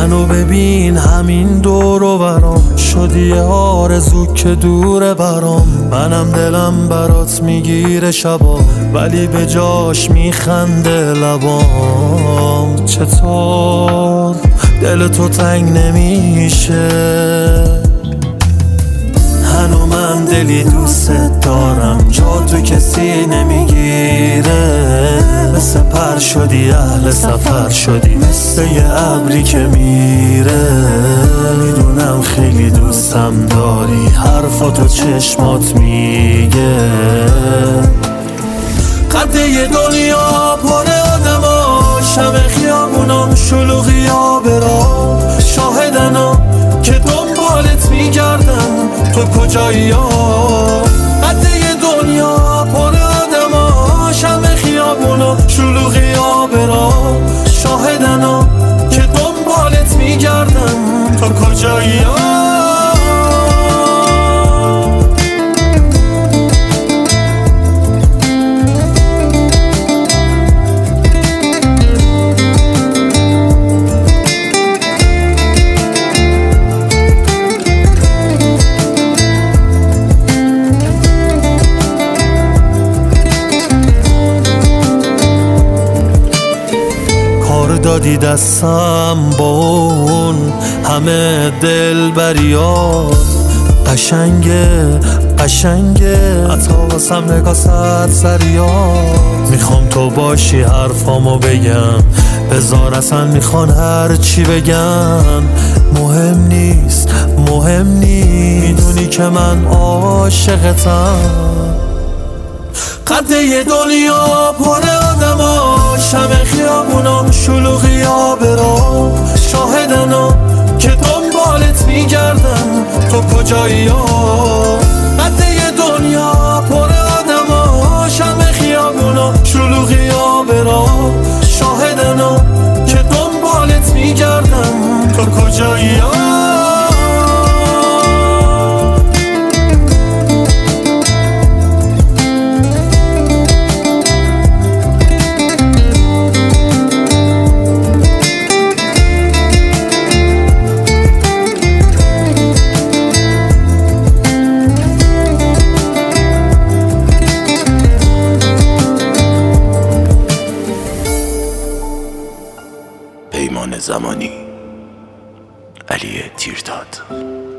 منو ببین همین دور و برام شدی آرزو که دوره برام. منم دلم برات میگیره شبا ولی به جاش میخنده لبام. چطور دل تو تنگ نمیشه؟ هنو من دلی دوست دارم جا تو کسی نمیگیره. مثل پر شدی اهل سفر شدی مثل یه ابری که میره. میدونم خیلی دوستم داری حرفاتو چشمات میگه. قد یه دنیا پر آدما شب خیابونام شلوغیا برا شاهدنا که دنبالت میگردن تو کجایی ها. قد یه دنیا پر آدما شب خیابونا شلوغیا برا شاهدنا که دنبالت میگردن تو کجایی ها. دادی دستم با اون همه دلبریات. قشنگه حتی واسم نگاه سریات. میخوام تو باشی حرفامو بگم بذار اصلا میخوان هر چی بگن. مهم نیست میدونی که من عاشقتم. قد یه دنیا پر آدما شب خیابونام شلوغیا برا شاهدنا که دنبالت میگردن تو کجایی ها. قد یه دنیا پر آدما شب خیابونام شلوغیا برا شاهدنا که دنبالت میگردن تو کجایی ها. پیمان زمانی، علی تیرداد.